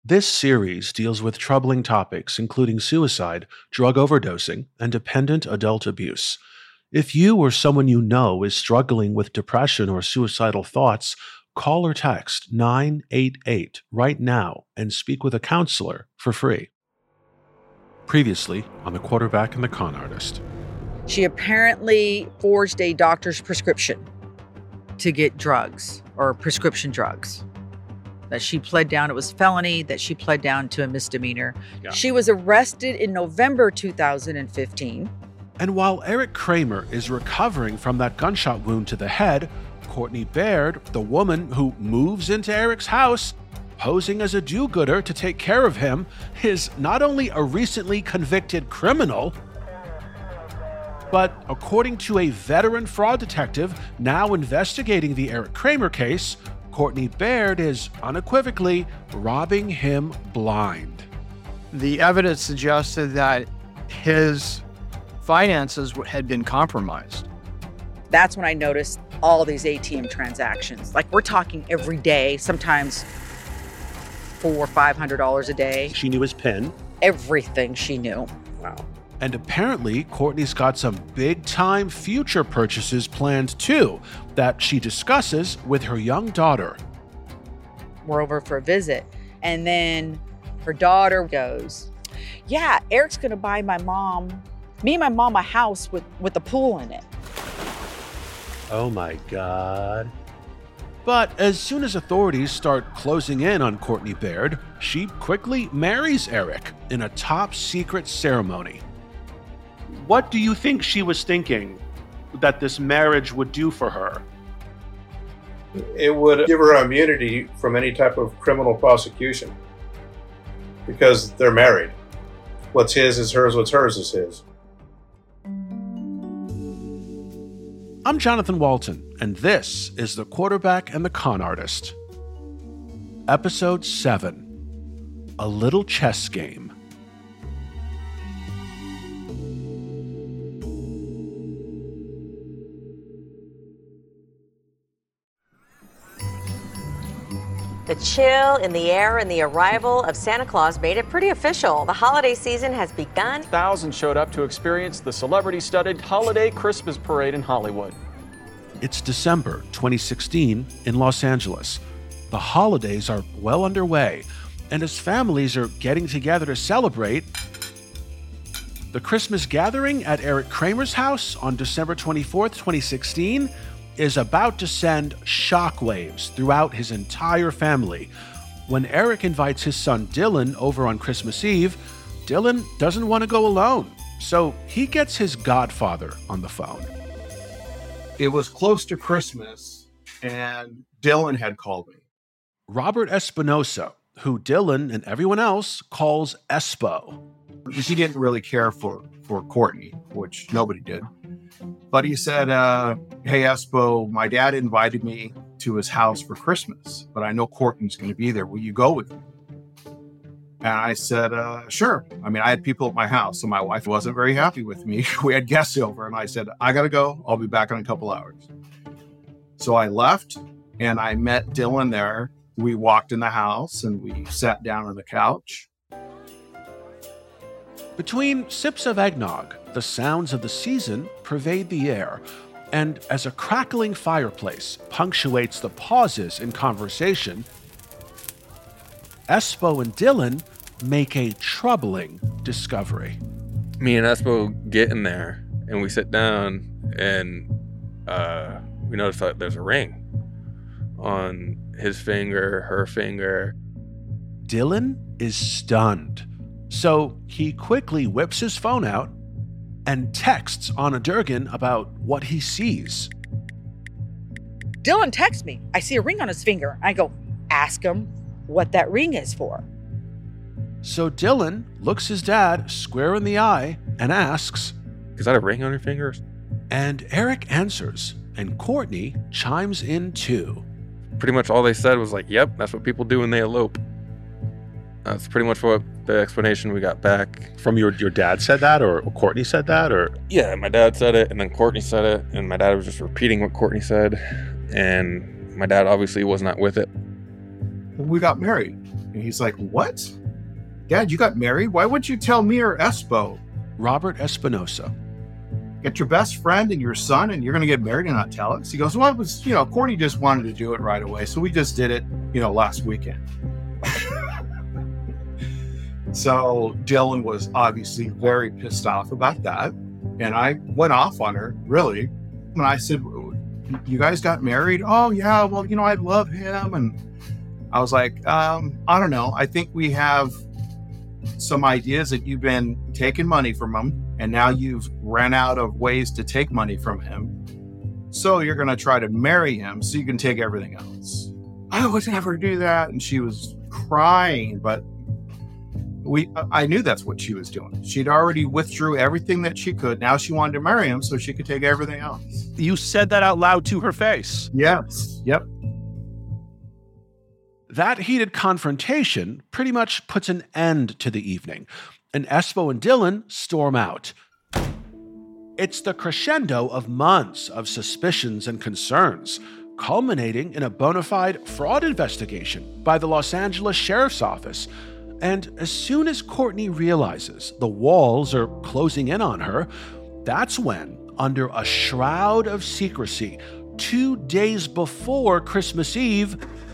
This series deals with troubling topics including suicide, drug overdosing, and dependent adult abuse. If you or someone you know is struggling with depression or suicidal thoughts, call or text 988 right now and speak with a counselor for free. Previously on The Quarterback and the Con Artist. She apparently forged a doctor's prescription to get drugs or prescription drugs. That she pled down, it was felony, that she pled down to a misdemeanor. Yeah. She was arrested in November 2015. And while Eric Kramer is recovering from that gunshot wound to the head, Courtney Baird, the woman who moves into Eric's house, posing as a do-gooder to take care of him, is not only a recently convicted criminal, but according to a veteran fraud detective now investigating the Eric Kramer case, Courtney Baird is unequivocally robbing him blind. The evidence suggested that his finances had been compromised. That's when I noticed all these ATM transactions. Like, we're talking every day, sometimes $400 or $500 a day. She knew his PIN. Everything she knew. Wow. And apparently, Courtney's got some big-time future purchases planned too that she discusses with her young daughter. We're over for a visit, and then her daughter goes, yeah, Eric's gonna buy me and my mom a house with a pool in it. Oh my God. But as soon as authorities start closing in on Courtney Baird, she quickly marries Eric in a top-secret ceremony. What do you think she was thinking that this marriage would do for her? It would give her immunity from any type of criminal prosecution because they're married. What's his is hers, what's hers is his. I'm Jonathan Walton, and this is The Quarterback and the Con Artist. Episode 7, A Little Chess Game. The chill in the air and the arrival of Santa Claus made it pretty official. The holiday season has begun. Thousands showed up to experience the celebrity-studded holiday Christmas parade in Hollywood. It's December 2016 in Los Angeles. The holidays are well underway, and as families are getting together to celebrate, the Christmas gathering at Eric Kramer's house on December 24th, 2016 is about to send shockwaves throughout his entire family. When Eric invites his son Dylan over on Christmas Eve, Dylan doesn't want to go alone, so he gets his godfather on the phone. It was close to Christmas, and Dylan had called me. Robert Espinosa, who Dylan and everyone else calls Espo. He didn't really care for Courtney, which nobody did. But he said, hey, Espo, my dad invited me to his house for Christmas, but I know Courtney's going to be there. Will you go with me? And I said, sure. I mean, I had people at my house, so my wife wasn't very happy with me. We had guests over, and I said, I got to go. I'll be back in a couple hours. So I left, and I met Dylan there. We walked in the house, and we sat down on the couch. Between sips of eggnog, the sounds of the season pervade the air, and as a crackling fireplace punctuates the pauses in conversation, Espo and Dylan make a troubling discovery. Me and Espo get in there, and we sit down, and we notice that there's a ring on his finger, her finger. Dylan is stunned. So he quickly whips his phone out and texts Anna Durgan about what he sees. Dylan texts me. I see a ring on his finger. I go, ask him what that ring is for. So Dylan looks his dad square in the eye and asks, is that a ring on your fingers? And Eric answers, and Courtney chimes in too. Pretty much all they said was like, yep, that's what people do when they elope. That's pretty much what the explanation we got back. From your dad said that, or Courtney said that, or? Yeah, my dad said it, and then Courtney said it, and my dad was just repeating what Courtney said, and my dad obviously was not with it. We got married, And he's like, what? Dad, you got married? Why wouldn't you tell me or Espo? Robert Espinosa. Get your best friend and your son and you're going to get married and not tell us? He goes, well, it was, Courtney just wanted to do it right away. So we just did it, last weekend. So Dylan was obviously very pissed off about that. And I went off on her, really. And I said, you guys got married? Oh, yeah, well, I love him. And I was like, I don't know. I think we have some ideas that you've been taking money from him. And now you've ran out of ways to take money from him. So you're going to try to marry him so you can take everything else. I would never do that. And she was crying, but I knew that's what she was doing. She'd already withdrew everything that she could. Now she wanted to marry him so she could take everything else. You said that out loud to her face? Yes. Yep. That heated confrontation pretty much puts an end to the evening, and Espo and Dylan storm out. It's the crescendo of months of suspicions and concerns, culminating in a bona fide fraud investigation by the Los Angeles Sheriff's Office. And as soon as Courtney realizes the walls are closing in on her, that's when, under a shroud of secrecy, 2 days before Christmas Eve,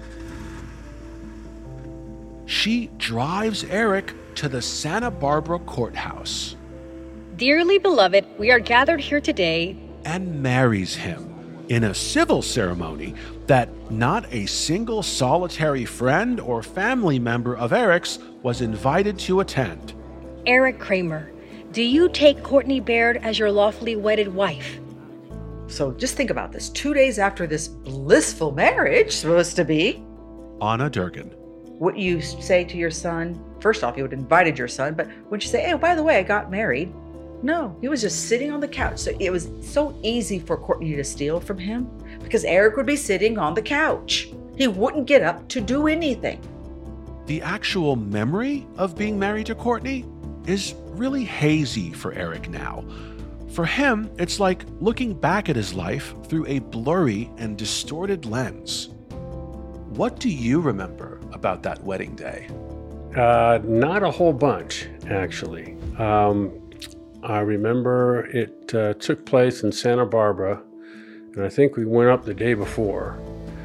she drives Eric to the Santa Barbara courthouse. Dearly beloved, we are gathered here today and marries him in a civil ceremony that not a single solitary friend or family member of Eric's was invited to attend. Eric Kramer, do you take Courtney Baird as your lawfully wedded wife? So just think about this. 2 days after this blissful marriage, supposed to be. Anna Durgan. What you say to your son, first off, you would have invited your son, but would you say, hey, by the way, I got married? No, he was just sitting on the couch. So it was so easy for Courtney to steal from him because Eric would be sitting on the couch. He wouldn't get up to do anything. The actual memory of being married to Courtney is really hazy for Eric now. For him, it's like looking back at his life through a blurry and distorted lens. What do you remember about that wedding day? Not a whole bunch, actually. I remember it took place in Santa Barbara, and I think we went up the day before.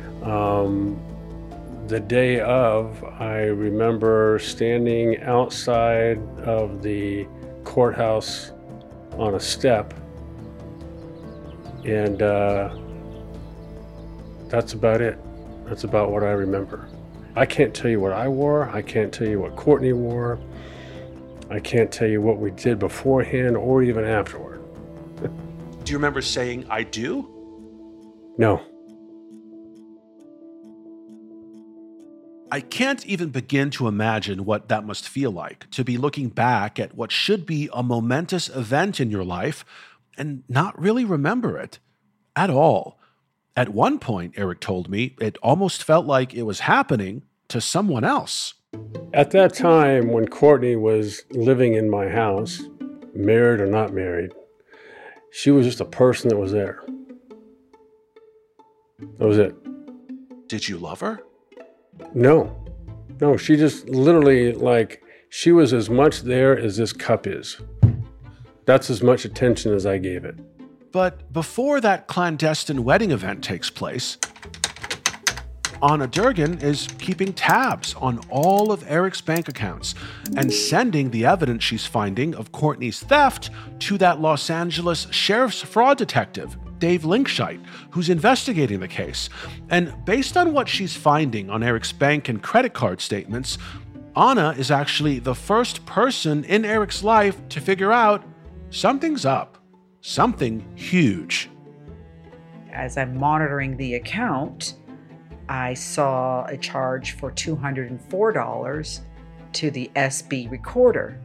The day of, I remember standing outside of the courthouse on a step, and that's about it. That's about what I remember. I can't tell you what I wore. I can't tell you what Courtney wore. I can't tell you what we did beforehand or even afterward. Do you remember saying, I do? No. I can't even begin to imagine what that must feel like, to be looking back at what should be a momentous event in your life and not really remember it at all. At one point, Eric told me, it almost felt like it was happening to someone else. At that time, when Courtney was living in my house, married or not married, she was just a person that was there. That was it. Did you love her? No, she just literally, she was as much there as this cup is. That's as much attention as I gave it. But before that clandestine wedding event takes place, Anna Durgan is keeping tabs on all of Eric's bank accounts and sending the evidence she's finding of Courtney's theft to that Los Angeles Sheriff's fraud detective, Dave Linkscheit, who's investigating the case. And based on what she's finding on Eric's bank and credit card statements, Anna is actually the first person in Eric's life to figure out something's up, something huge. As I'm monitoring the account, I saw a charge for $204 to the SB Recorder.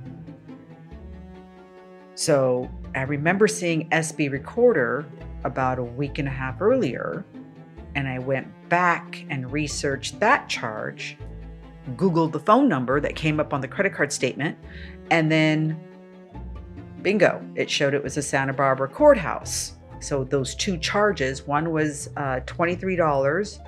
So I remember seeing SB Recorder about a week and a half earlier, and I went back and researched that charge, Googled the phone number that came up on the credit card statement, and then bingo, it showed it was a Santa Barbara courthouse. So those two charges, one was $23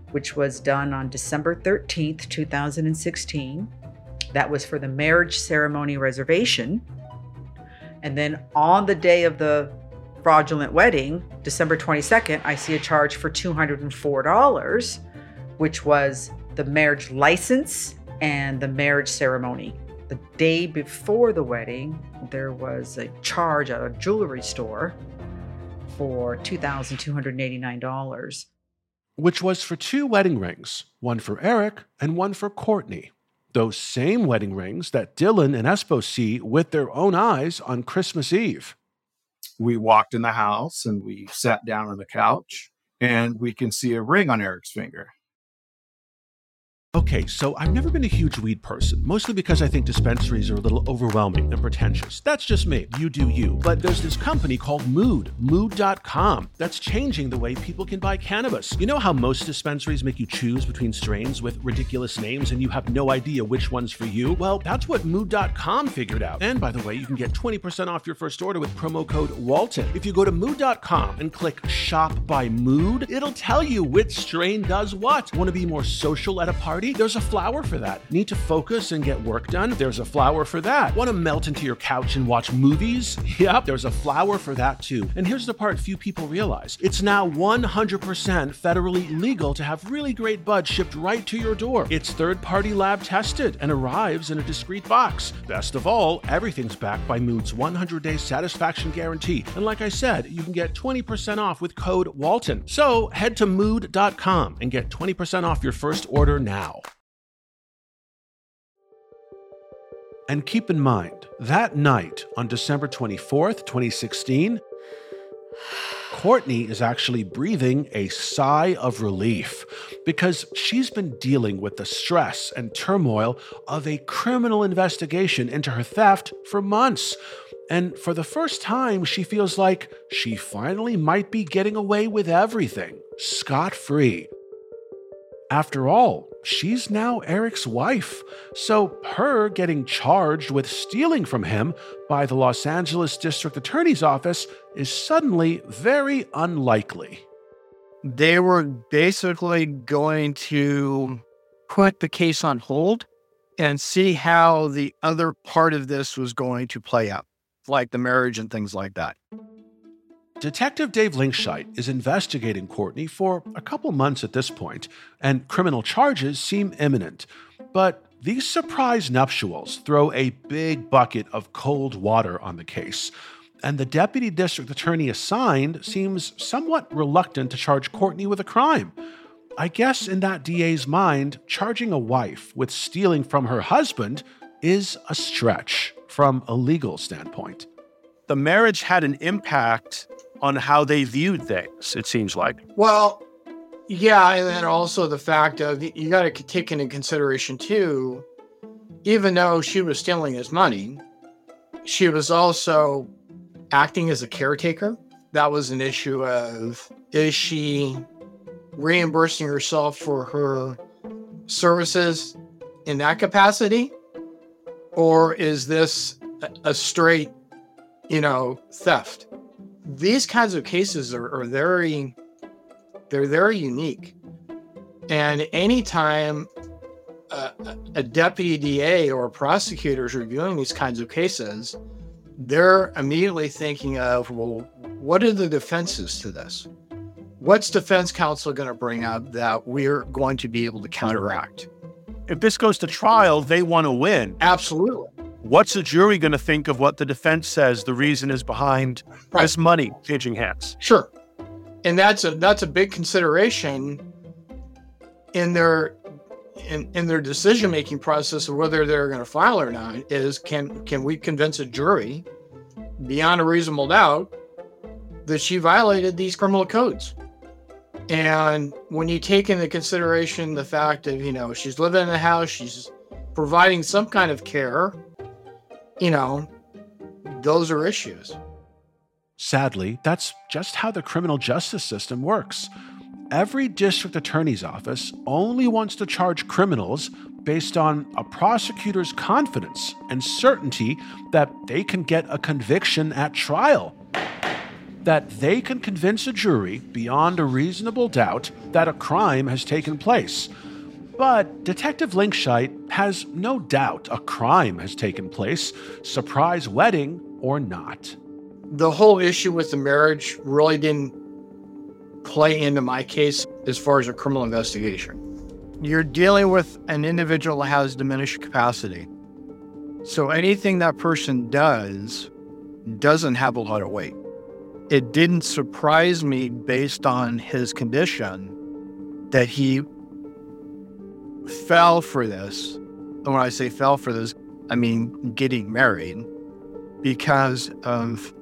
which was done on December 13th, 2016. That was for the marriage ceremony reservation. And then on the day of the fraudulent wedding, December 22nd, I see a charge for $204, which was the marriage license and the marriage ceremony. The day before the wedding, there was a charge at a jewelry store for $2,289. Which was for 2 wedding rings, one for Eric and one for Courtney. Those same wedding rings that Dylan and Espo see with their own eyes on Christmas Eve. We walked in the house and we sat down on the couch and we can see a ring on Eric's finger. Okay, so I've never been a huge weed person, mostly because I think dispensaries are a little overwhelming and pretentious. That's just me. You do you. But there's this company called Mood, Mood.com, that's changing the way people can buy cannabis. You know how most dispensaries make you choose between strains with ridiculous names and you have no idea which one's for you? Well, that's what Mood.com figured out. And by the way, you can get 20% off your first order with promo code Walton. If you go to Mood.com and click Shop by Mood, it'll tell you which strain does what. Want to be more social at a party? There's a flower for that. Need to focus and get work done? There's a flower for that. Want to melt into your couch and watch movies? Yep, there's a flower for that too. And here's the part few people realize. It's now 100% federally legal to have really great bud shipped right to your door. It's third-party lab tested and arrives in a discreet box. Best of all, everything's backed by Mood's 100-day satisfaction guarantee. And like I said, you can get 20% off with code Walton. So head to Mood.com and get 20% off your first order now. And keep in mind, that night on December 24th, 2016, Courtney is actually breathing a sigh of relief because she's been dealing with the stress and turmoil of a criminal investigation into her theft for months. And for the first time, she feels like she finally might be getting away with everything, scot-free. After all, she's now Eric's wife, so her getting charged with stealing from him by the Los Angeles District Attorney's Office is suddenly very unlikely. They were basically going to put the case on hold and see how the other part of this was going to play out, like the marriage and things like that. Detective Dave Linkscheit is investigating Courtney for a couple months at this point, and criminal charges seem imminent. But these surprise nuptials throw a big bucket of cold water on the case, and the deputy district attorney assigned seems somewhat reluctant to charge Courtney with a crime. I guess in that DA's mind, charging a wife with stealing from her husband is a stretch from a legal standpoint. The marriage had an impact on how they viewed things, it seems like. Well, yeah, and then also the fact of you got to take into consideration too, even though she was stealing his money, she was also acting as a caretaker. That was an issue of, is she reimbursing herself for her services in that capacity? Or is this a straight, theft? These kinds of cases are very unique. And anytime a deputy DA or a prosecutor is reviewing these kinds of cases, they're immediately thinking of, well, what are the defenses to this? What's defense counsel going to bring up that we're going to be able to counteract? If this goes to trial, they want to win. Absolutely. What's the jury going to think of what the defense says the reason is behind this money changing hands? Sure. And that's a big consideration in their decision-making process of whether they're going to file or not, is can we convince a jury beyond a reasonable doubt that she violated these criminal codes? And when you take into consideration the fact of, she's living in the house, she's providing some kind of care, those are issues. Sadly, that's just how the criminal justice system works. Every district attorney's office only wants to charge criminals based on a prosecutor's confidence and certainty that they can get a conviction at trial. that they can convince a jury beyond a reasonable doubt that a crime has taken place. But Detective Linkscheit has no doubt a crime has taken place, surprise wedding or not. The whole issue with the marriage really didn't play into my case as far as a criminal investigation. You're dealing with an individual that has diminished capacity. So anything that person does doesn't have a lot of weight. It didn't surprise me based on his condition that he fell for this. And when I say fell for this, I mean getting married, because of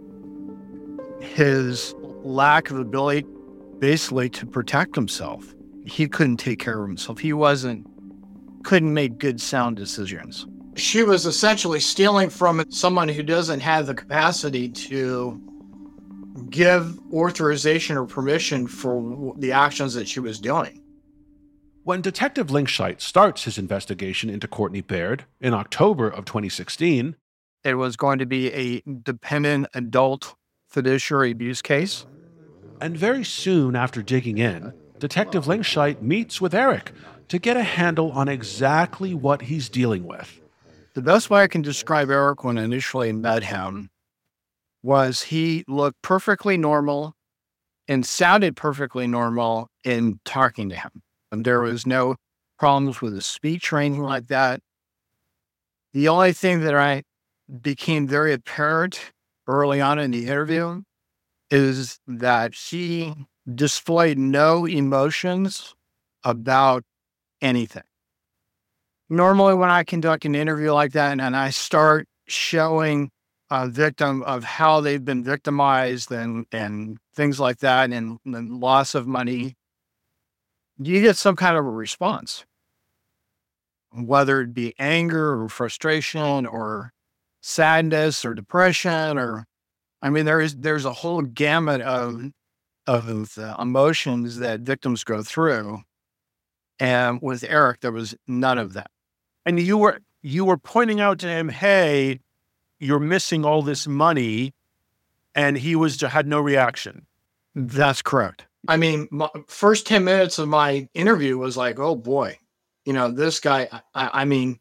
his lack of ability basically to protect himself. He couldn't take care of himself. He couldn't make good, sound decisions. She was essentially stealing from someone who doesn't have the capacity to give authorization or permission for the actions that she was doing. When Detective Linkscheit starts his investigation into Courtney Baird in October of 2016, it was going to be a dependent adult fiduciary abuse case. And very soon after digging in, Detective Linkscheit meets with Eric to get a handle on exactly what he's dealing with. The best way I can describe Eric when I initially met him was he looked perfectly normal and sounded perfectly normal in talking to him. And there was no problems with his speech or anything like that. The only thing that I became very apparent early on in the interview is that she displayed no emotions about anything. Normally when I conduct an interview like that and I start showing a victim of how they've been victimized and things like that and the loss of money, you get some kind of a response, whether it be anger or frustration or sadness or depression, or, I mean, there's a whole gamut of emotions that victims go through. And with Eric, there was none of that. And you were pointing out to him, hey, you're missing all this money, and he had no reaction. That's correct. I mean, my first 10 minutes of my interview was like, oh boy, this guy, I mean,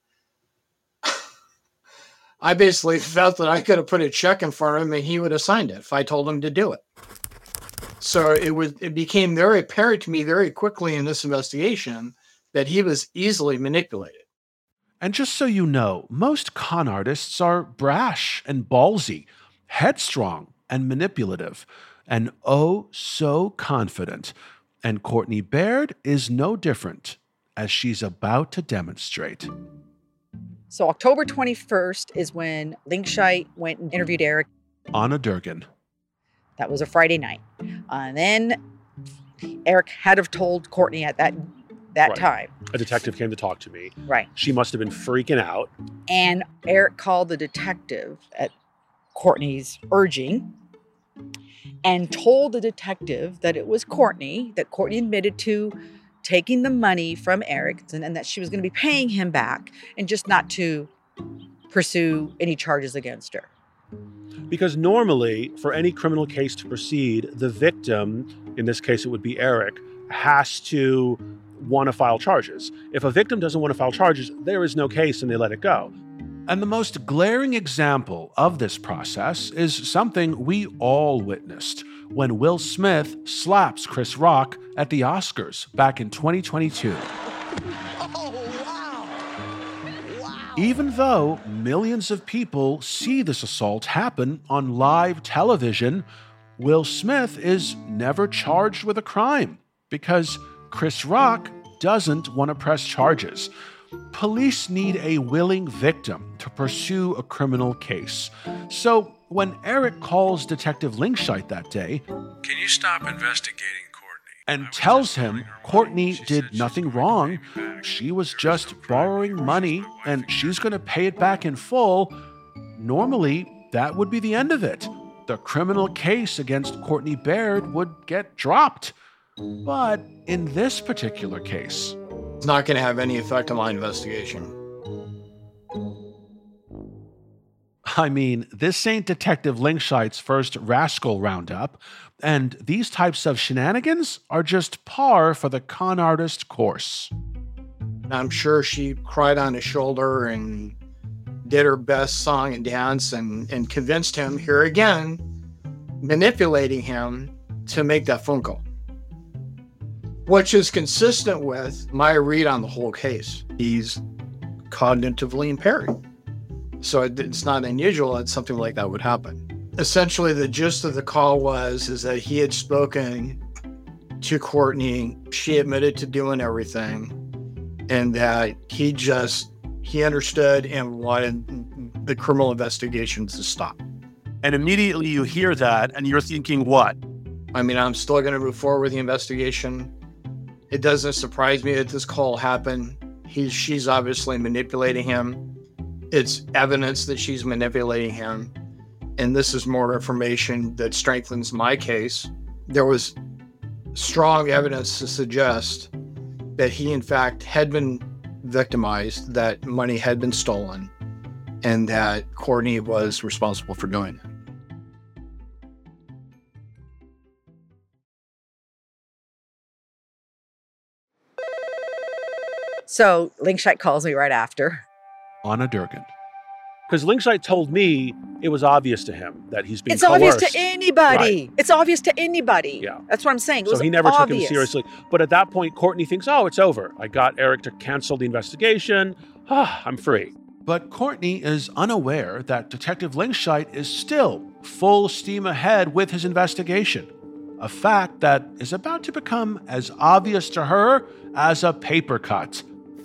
I basically felt that I could have put a check in front of him and he would have signed it if I told him to do it. So it became very apparent to me very quickly in this investigation that he was easily manipulated. And just so you know, most con artists are brash and ballsy, headstrong and manipulative, and oh so confident. And Courtney Baird is no different, as she's about to demonstrate. So October 21st is when Linkscheit went and interviewed Eric. Anna Durgan. That was a Friday night. And then Eric had to have told Courtney at that Right. time. A detective came to talk to me. Right. She must have been freaking out. And Eric called the detective at Courtney's urging and told the detective that it was Courtney, that Courtney admitted to taking the money from Eric and that she was going to be paying him back and just not to pursue any charges against her. Because normally, for any criminal case to proceed, the victim, in this case it would be Eric, has to want to file charges. If a victim doesn't want to file charges, there is no case and they let it go. And the most glaring example of this process is something we all witnessed when Will Smith slaps Chris Rock at the Oscars back in 2022. Even though millions of people see this assault happen on live television, Will Smith is never charged with a crime because Chris Rock doesn't want to press charges. Police need a willing victim to pursue a criminal case. So when Eric calls Detective Linkscheit that day, "Can you stop investigating Courtney?" and tells him Courtney did nothing wrong, she was just borrowing money and she's going to pay it back in full, normally that would be the end of it. The criminal case against Courtney Baird would get dropped. But in this particular case, it's not going to have any effect on my investigation. I mean, this ain't Detective Linkscheid's first rascal roundup, and these types of shenanigans are just par for the con artist course. I'm sure she cried on his shoulder and did her best song and dance and convinced him, here again, manipulating him to make that phone call. Which is consistent with my read on the whole case. He's cognitively impaired. So it's not unusual that something like that would happen. Essentially, the gist of the call is that he had spoken to Courtney. She admitted to doing everything, and that he understood and wanted the criminal investigations to stop. And immediately you hear that and you're thinking what? I mean, I'm still going to move forward with the investigation. It doesn't surprise me that this call happened. She's obviously manipulating him. It's evidence that she's manipulating him. And this is more information that strengthens my case. There was strong evidence to suggest that he, in fact, had been victimized, that money had been stolen, and that Courtney was responsible for doing it. So Linkscheid calls me right after. Anna Durgan. Because Linkscheid told me it was obvious to him that he's being It's coerced. obvious to anybody. Right. It's obvious to anybody. Yeah. That's what I'm saying. So he never took him seriously. But at that point, Courtney thinks, oh, it's over. I got Eric to cancel the investigation. I'm free. But Courtney is unaware that Detective Linkscheid is still full steam ahead with his investigation, a fact that is about to become as obvious to her as a paper cut.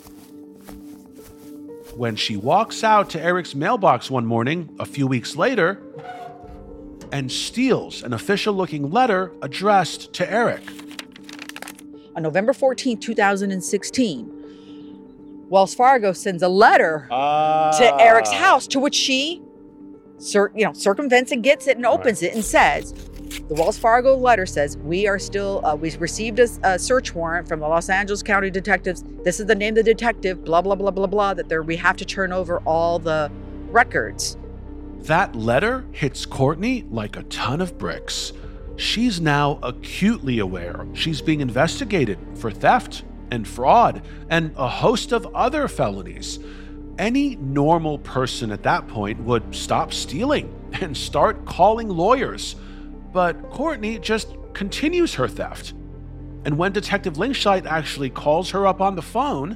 When she walks out to Eric's mailbox one morning, a few weeks later, and steals an official-looking letter addressed to Eric. On November 14, 2016, Wells Fargo sends a letter to Eric's house, to which she circumvents and gets it and opens it and says, the Wells Fargo letter says, we received a search warrant from the Los Angeles County detectives. This is the name of the detective, blah, blah, blah, blah, blah, that we have to turn over all the records. That letter hits Courtney like a ton of bricks. She's now acutely aware she's being investigated for theft and fraud and a host of other felonies. Any normal person at that point would stop stealing and start calling lawyers. But Courtney just continues her theft. And when Detective Linkscheid actually calls her up on the phone,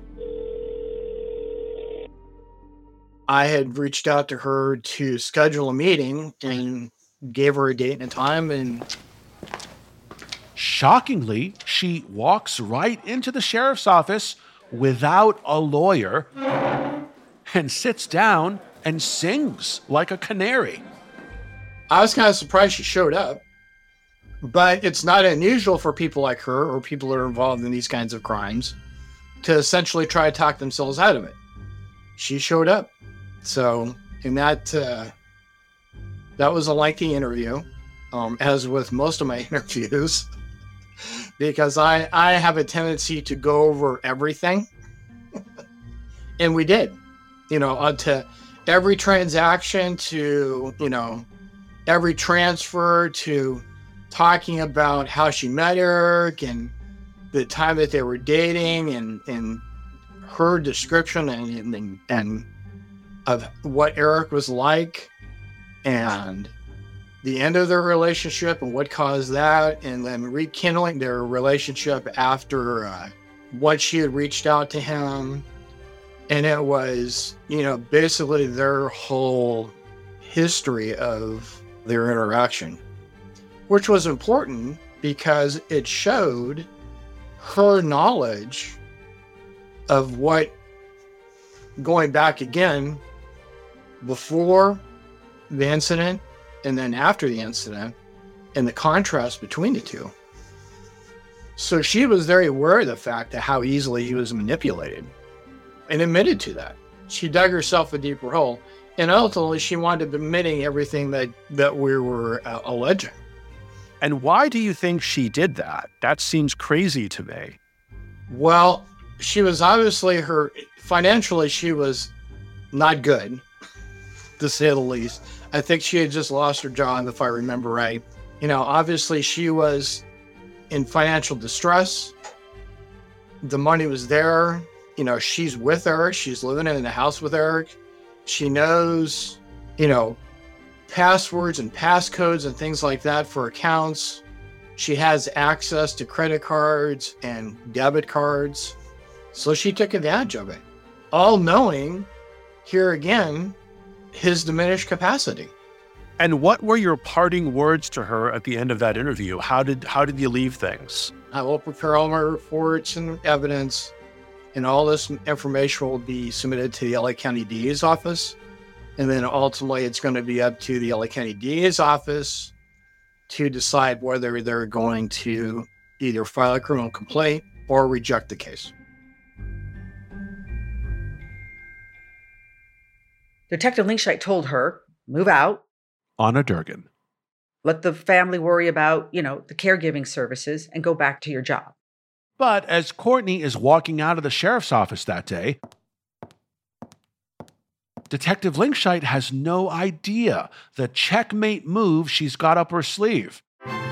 I had reached out to her to schedule a meeting and gave her a date and a time, and shockingly, she walks right into the sheriff's office without a lawyer and sits down and sings like a canary. I was kind of surprised she showed up, but it's not unusual for people like her or people that are involved in these kinds of crimes to essentially try to talk themselves out of it. She showed up. So, in that was a lengthy interview, as with most of my interviews, because I have a tendency to go over everything. And we did, to every transaction, to, every transfer, to talking about how she met Eric and the time that they were dating, and her description and of what Eric was like, and the end of their relationship and what caused that, and then rekindling their relationship after once she had reached out to him. And it was, basically their whole history of their interaction, which was important because it showed her knowledge of what, going back again, before the incident and then after the incident, and the contrast between the two. So she was very aware of the fact of how easily he was manipulated and admitted to that. She dug herself a deeper hole, and ultimately she wound up admitting everything that we were alleging. And why do you think she did that? That seems crazy to me. Well, she was obviously financially, she was not good. to say the least. I think she had just lost her job, if I remember right. Obviously she was in financial distress. The money was there. She's with Eric. She's living in the house with Eric. She knows, passwords and passcodes and things like that for accounts. She has access to credit cards and debit cards. So she took advantage of it. All knowing, here again, his diminished capacity. And what were your parting words to her at the end of that interview? How did you leave things? I will prepare all my reports and evidence, and all this information will be submitted to the LA County DA's office. And then ultimately it's going to be up to the LA County DA's office to decide whether they're going to either file a criminal complaint or reject the case. Detective Linkshite told her, move out. Anna Durgan. Let the family worry about, the caregiving services and go back to your job. But as Courtney is walking out of the sheriff's office that day, Detective Linkshite has no idea the checkmate move she's got up her sleeve.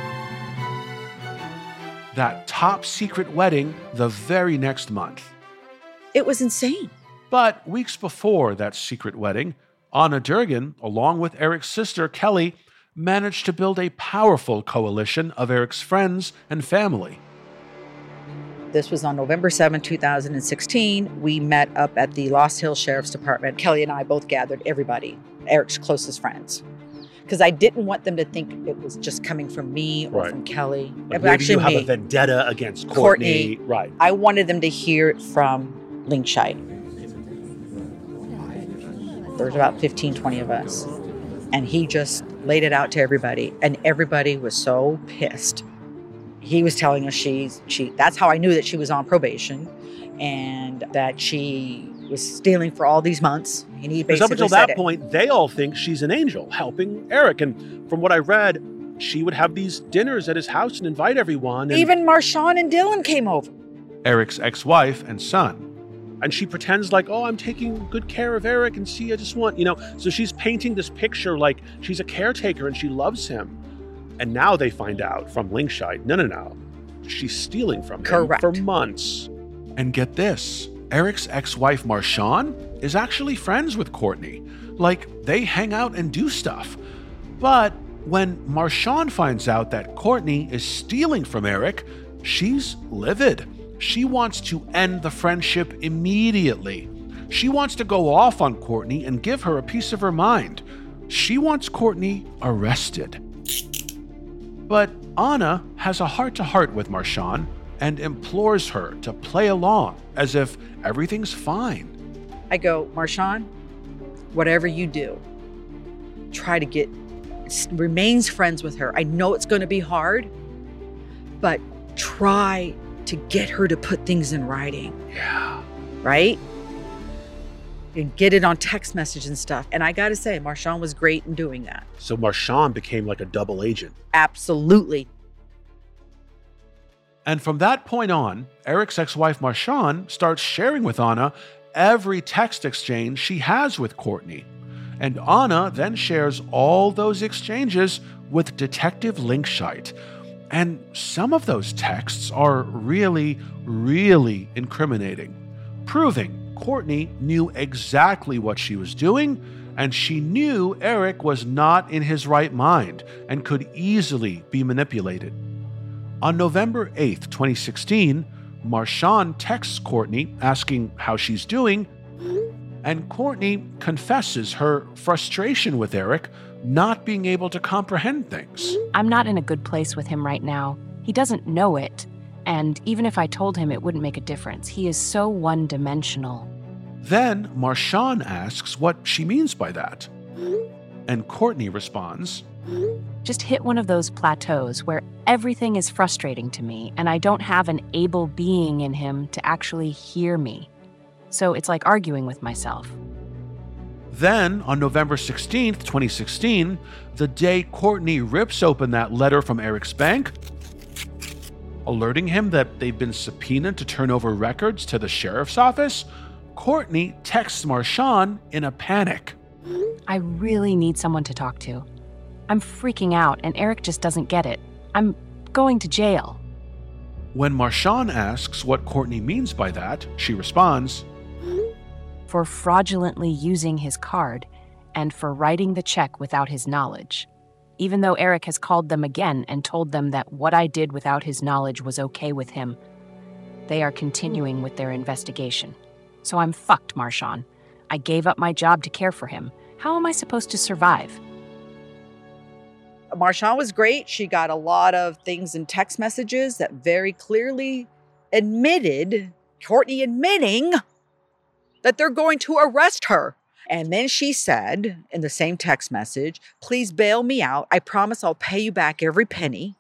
That top secret wedding the very next month. It was insane. But weeks before that secret wedding, Anna Durgan, along with Eric's sister, Kelly, managed to build a powerful coalition of Eric's friends and family. This was on November 7, 2016. We met up at the Lost Hills Sheriff's Department. Kelly and I both gathered everybody, Eric's closest friends. Because I didn't want them to think it was just coming from me or from Kelly. Like maybe you have a vendetta against Courtney. Right. I wanted them to hear it from Linkshite. There was about 15, 20 of us. And he just laid it out to everybody. And everybody was so pissed. He was telling us that's how I knew that she was on probation and that she was stealing for all these months. And he basically up until that point, they all think she's an angel helping Eric. And from what I read, she would have these dinners at his house and invite everyone. And even Marshawn and Dylan came over. Eric's ex-wife and son. And she pretends like, I'm taking good care of Eric, and I just want, so she's painting this picture like she's a caretaker and she loves him. And now they find out from Linkshite, no, she's stealing from him for months. And get this, Eric's ex-wife Marshawn is actually friends with Courtney. Like, they hang out and do stuff. But when Marshawn finds out that Courtney is stealing from Eric, she's livid. She wants to end the friendship immediately. She wants to go off on Courtney and give her a piece of her mind. She wants Courtney arrested. But Anna has a heart-to-heart with Marshawn and implores her to play along as if everything's fine. I go, Marshawn, whatever you do, try to remains friends with her. I know it's going to be hard, but try to get her to put things in writing. Yeah. Right? And get it on text message and stuff. And I got to say, Marshawn was great in doing that. So Marshawn became like a double agent. Absolutely. And from that point on, Eric's ex-wife Marshawn starts sharing with Anna every text exchange she has with Courtney. And Anna then shares all those exchanges with Detective Linkshite. And some of those texts are really, really incriminating, proving Courtney knew exactly what she was doing, and she knew Eric was not in his right mind and could easily be manipulated. On November 8th, 2016, Marshawn texts Courtney asking how she's doing, and Courtney confesses her frustration with Eric not being able to comprehend things. I'm not in a good place with him right now. He doesn't know it. And even if I told him, it wouldn't make a difference. He is so one-dimensional. Then Marshawn asks what she means by that. And Courtney responds, just hit one of those plateaus where everything is frustrating to me and I don't have an able being in him to actually hear me. So it's like arguing with myself. Then, on November 16th, 2016, the day Courtney rips open that letter from Eric's bank, alerting him that they've been subpoenaed to turn over records to the sheriff's office, Courtney texts Marshawn in a panic. I really need someone to talk to. I'm freaking out, and Eric just doesn't get it. I'm going to jail. When Marshawn asks what Courtney means by that, she responds, For fraudulently using his card and for writing the check without his knowledge. Even though Eric has called them again and told them that what I did without his knowledge was okay with him, they are continuing with their investigation. So I'm fucked, Marshawn. I gave up my job to care for him. How am I supposed to survive? Marshawn was great. She got a lot of things in text messages that very clearly admitted, Courtney admitting that they're going to arrest her. And then she said in the same text message, please bail me out. I promise I'll pay you back every penny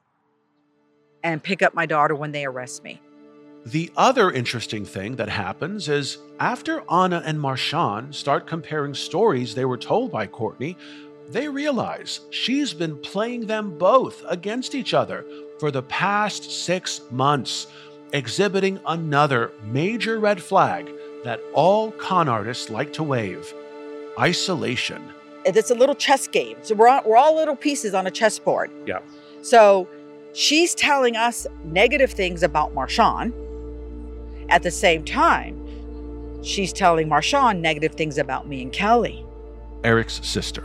and pick up my daughter when they arrest me. The other interesting thing that happens is after Anna and Marshawn start comparing stories they were told by Courtney, they realize she's been playing them both against each other for the past 6 months, exhibiting another major red flag that all con artists like to wave: isolation. It's a little chess game. So we're all little pieces on a chessboard. Yeah. So she's telling us negative things about Marshawn. At the same time, she's telling Marshawn negative things about me and Kelly, Eric's sister.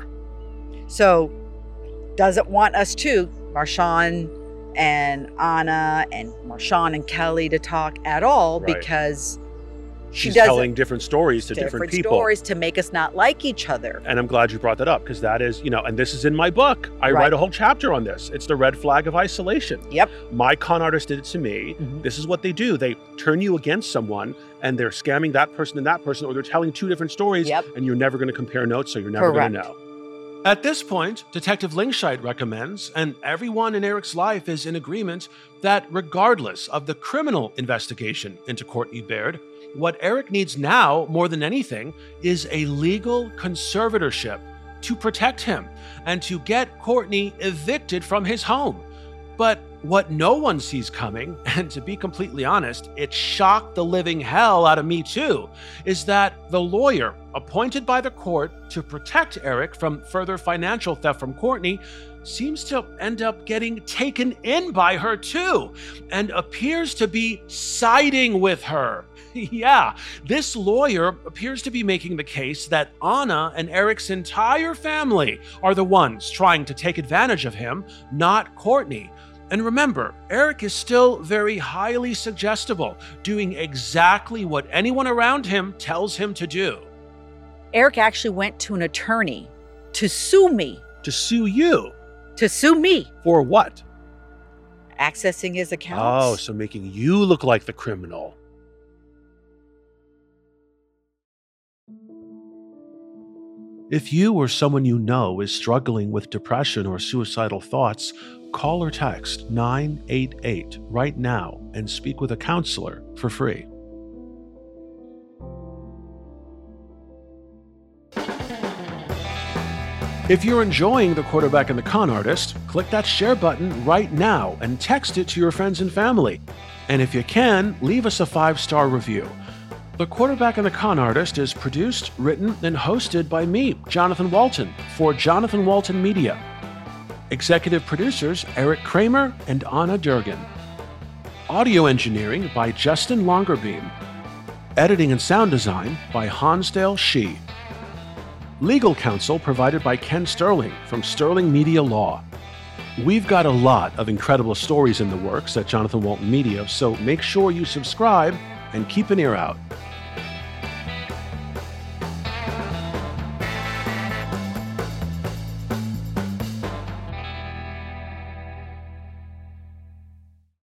So doesn't want us to, Marshawn and Anna and Marshawn and Kelly, to talk at all, Right. because She's telling different stories to different people. stories to make us not like each other. And I'm glad you brought that up, because that is, and this is in my book. I write a whole chapter on this. It's the red flag of isolation. Yep. My con artist did it to me. This is what they do. They turn you against someone, and they're scamming that person and that person, or they're telling two different stories, and you're never going to compare notes, so you're never going to know. At this point, Detective Lingscheid recommends, and everyone in Eric's life is in agreement, that regardless of the criminal investigation into Courtney Baird, what Eric needs now, more than anything, is a legal conservatorship to protect him and to get Courtney evicted from his home. But what no one sees coming, and to be completely honest, it shocked the living hell out of me too, is that the lawyer appointed by the court to protect Eric from further financial theft from Courtney seems to end up getting taken in by her too, and appears to be siding with her. Yeah, this lawyer appears to be making the case that Anna and Eric's entire family are the ones trying to take advantage of him, not Courtney. And remember, Eric is still very highly suggestible, doing exactly what anyone around him tells him to do. Eric actually went to an attorney to sue me. To sue you? To sue me. For what? Accessing his accounts. Oh, so making you look like the criminal. If you or someone you know is struggling with depression or suicidal thoughts, call or text 988 right now and speak with a counselor for free. If you're enjoying The Quarterback and the Con Artist, click that share button right now and text it to your friends and family. And if you can, leave us a 5-star review. The Quarterback and the Con Artist is produced, written, and hosted by me, Jonathan Walton, for Jonathan Walton Media. Executive producers Eric Kramer and Anna Durgan. Audio engineering by Justin Longerbeam. Editing and sound design by Hansdale Shee. Legal counsel provided by Ken Sterling from Sterling Media Law. We've got a lot of incredible stories in the works at Jonathan Walton Media, so make sure you subscribe and keep an ear out.